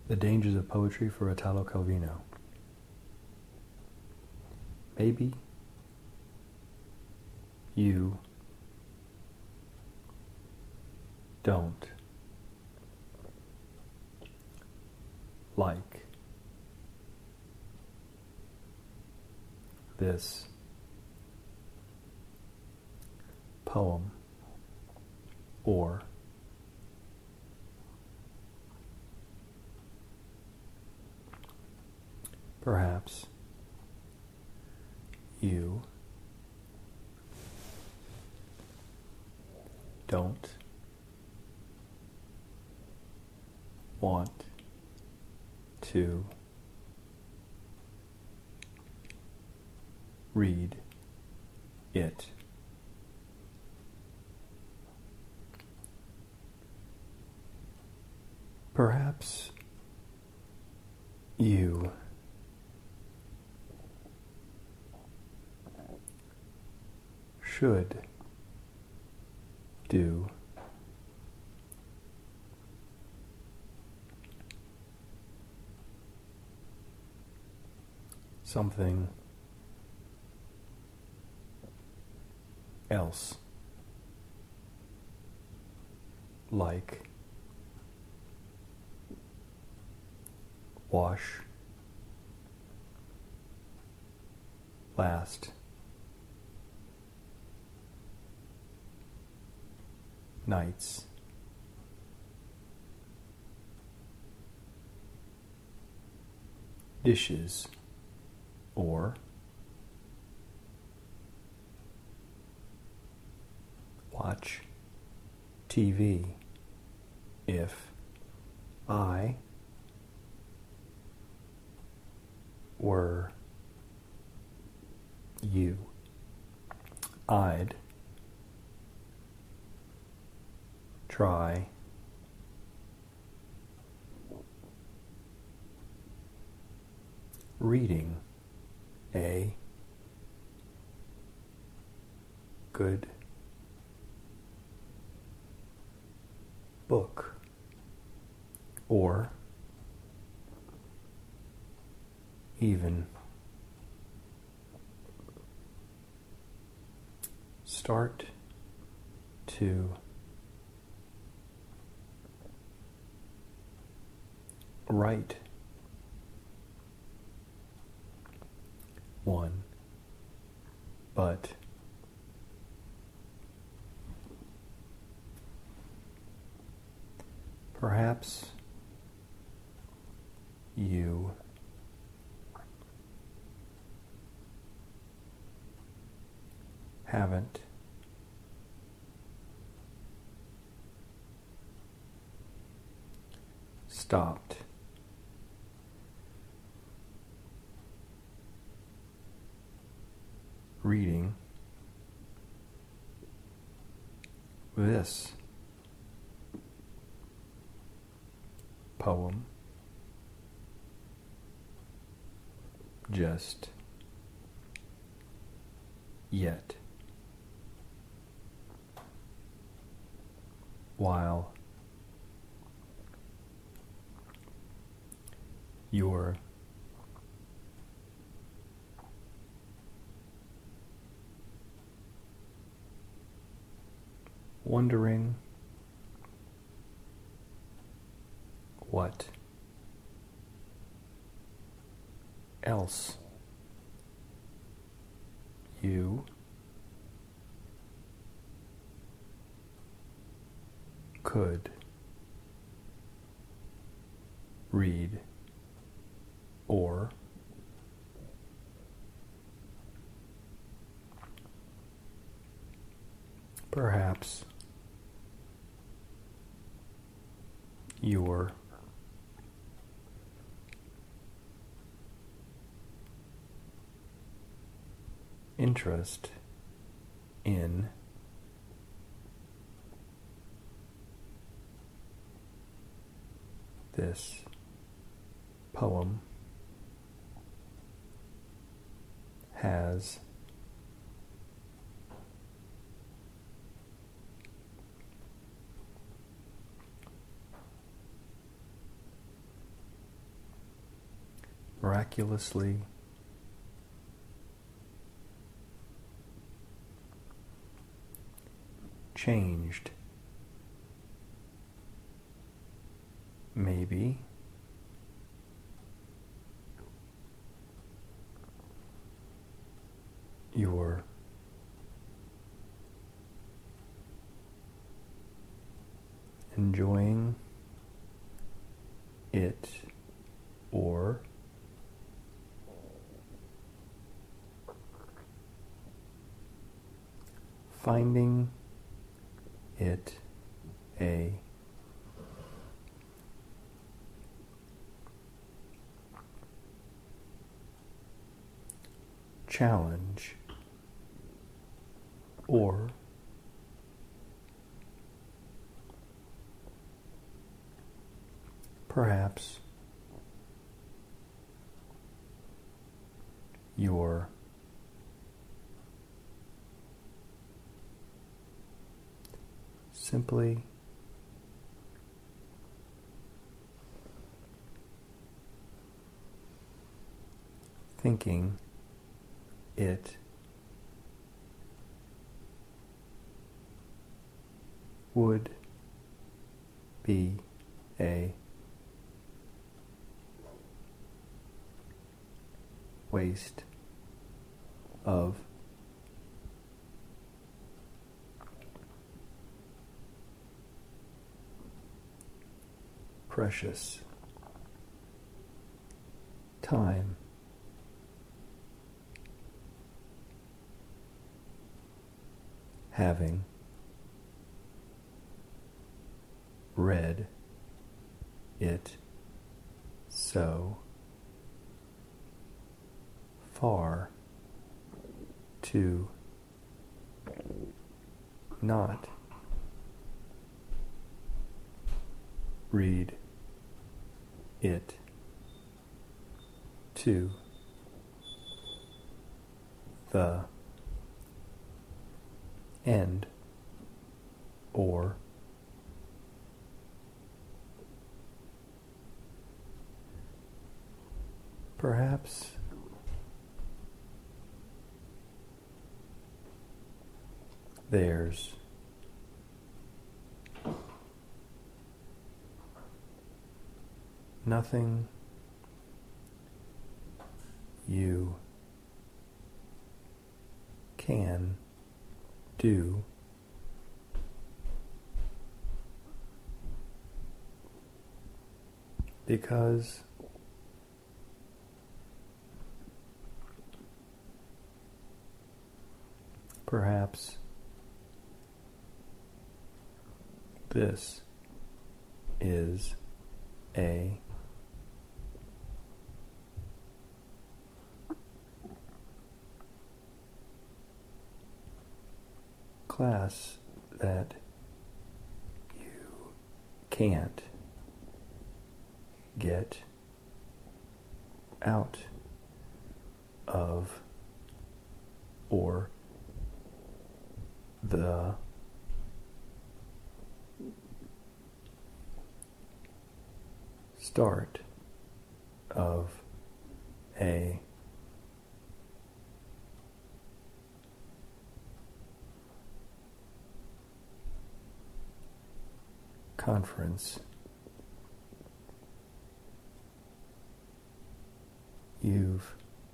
The Dangers of Poetry for Italo Calvino. Maybe you don't like this poem, or perhaps you don't want to read it. Perhaps you should do something else, like wash last night's dishes, or watch TV if I were you. I'd try reading a good book, or even start to write one, but perhaps you haven't stopped reading this poem just yet, while you're wondering what else you could read, or perhaps your interest in this poem has miraculously changed. Maybe you're enjoying it, or finding it a challenge, or perhaps you're simply thinking it would be a waste of precious time. Having read it so far to not read it to the end, or perhaps there's nothing you can do because perhaps this is a class that you can't get out of, or the start of a conference. You've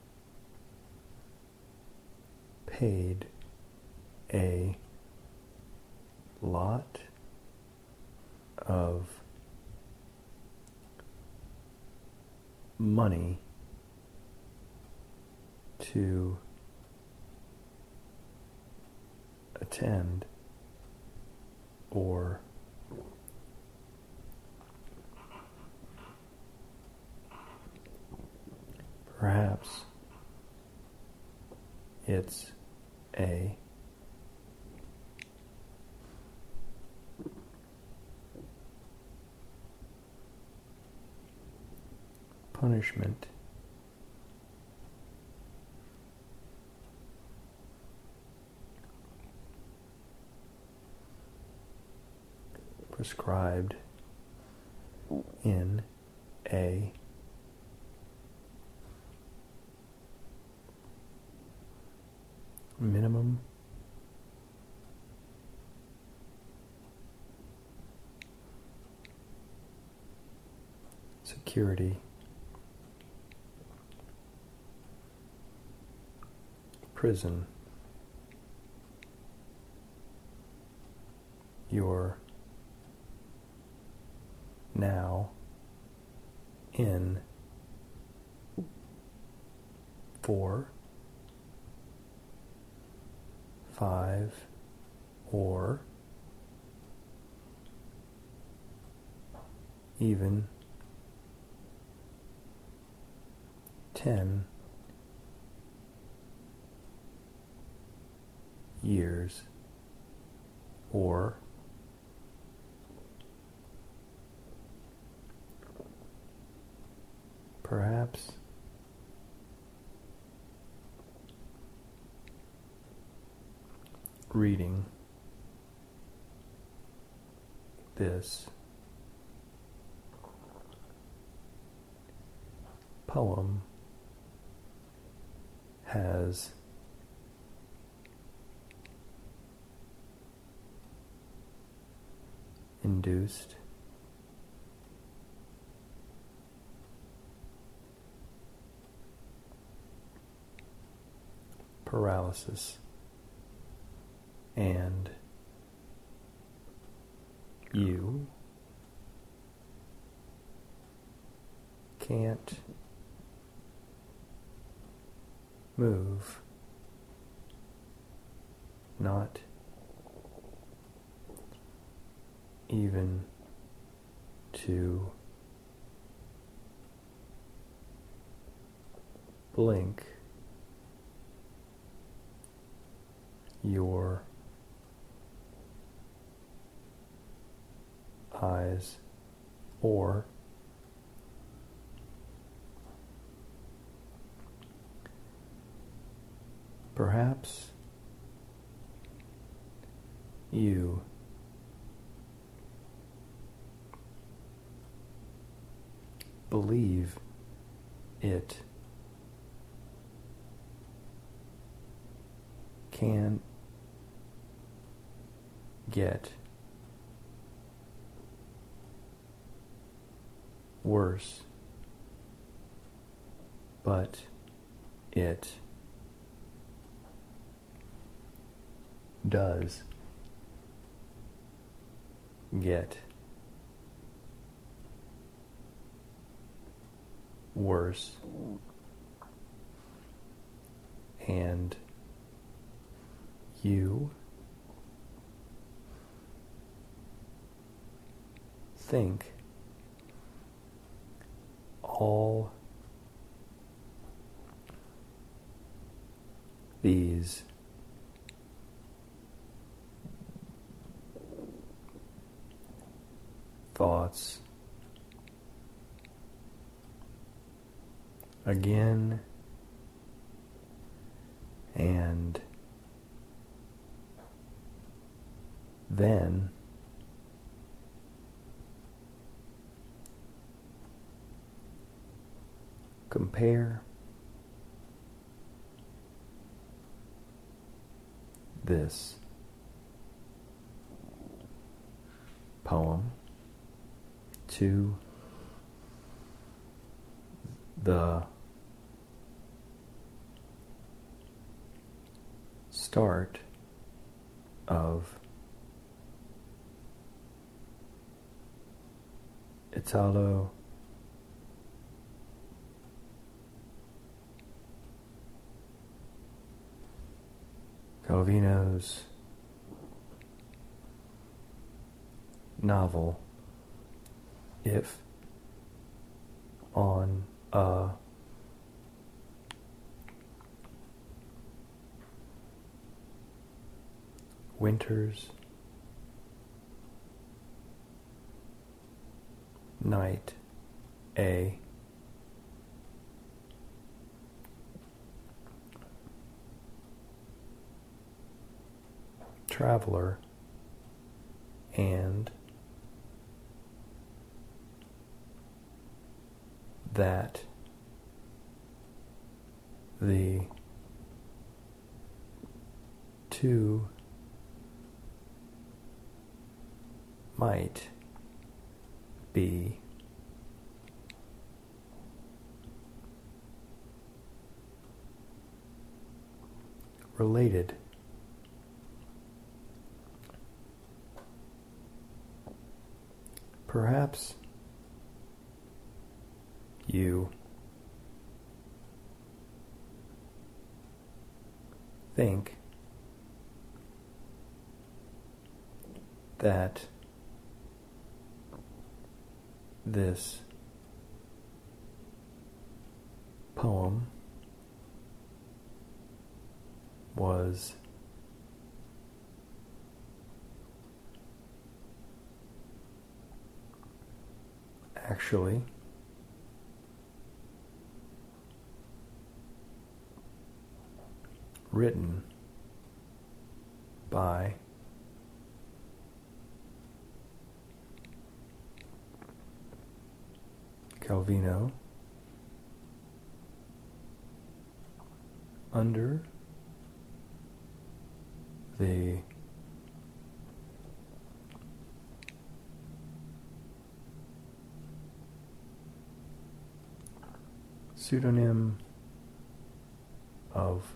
paid a lot of money to attend, or perhaps it's a punishment prescribed in a security, prison, you're now in four, 5, or even 10 years, or perhaps reading this poem has induced paralysis, and you can't move, not even to blink your eyes, or perhaps you believe it can get worse, but it does get worse, and you think all these thoughts again and then compare this poem to the start of Italo Calvino's novel, If on a winter's night, a traveler and that the two might be related. Perhaps you think that this poem was actually written by Calvino under the pseudonym of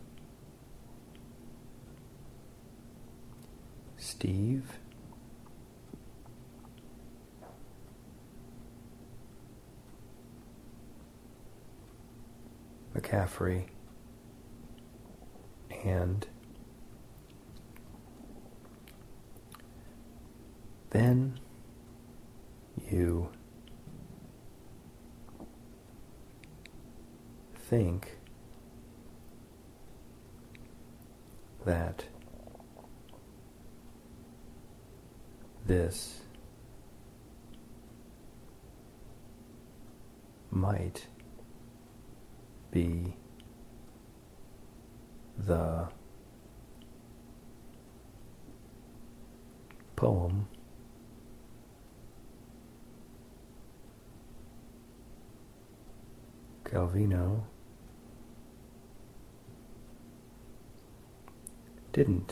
Steve McCaffrey, and then you think that this might be the poem Calvino didn't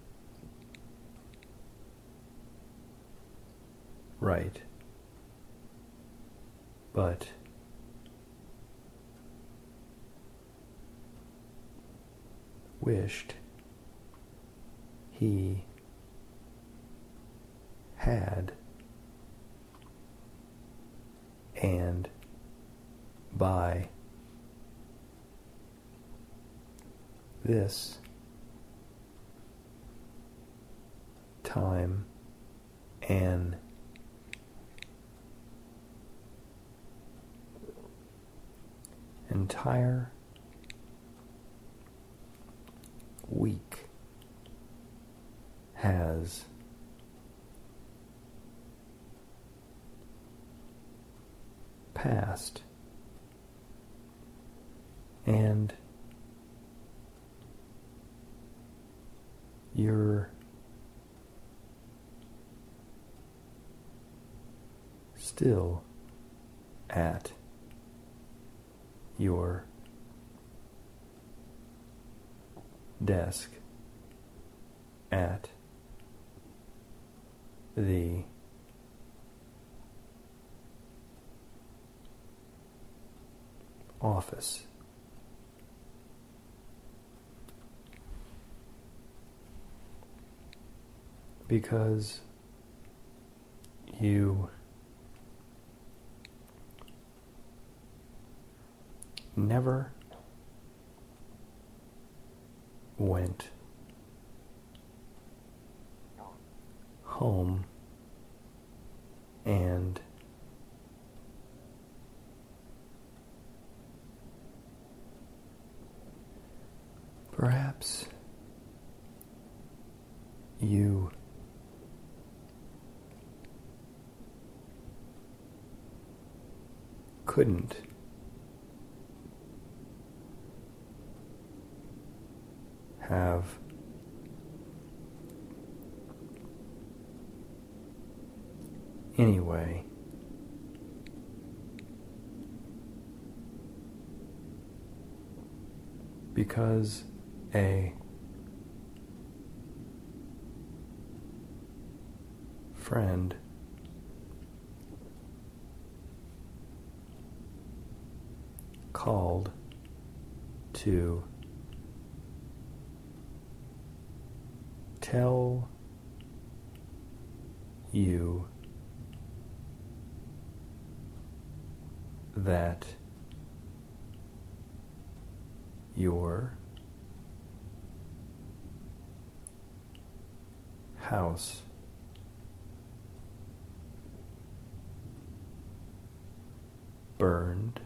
write, but wished he had, and by this time an entire week has passed, and you're still at your desk at the office. Because you never went home and perhaps you couldn't have anyway, because a friend called to tell you that your house burned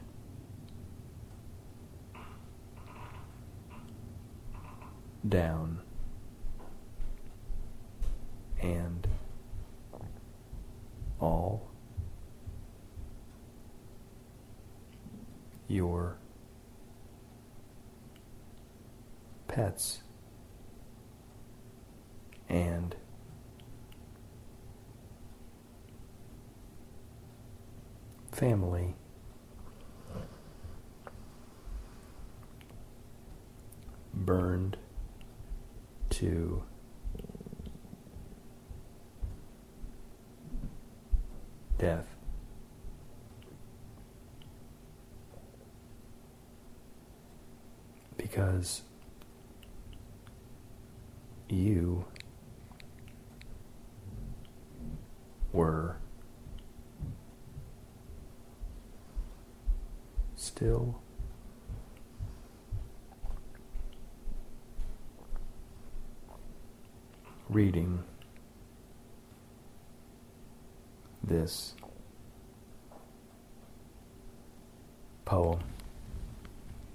down and all your pets and family burned to death. Because you were still reading this poem.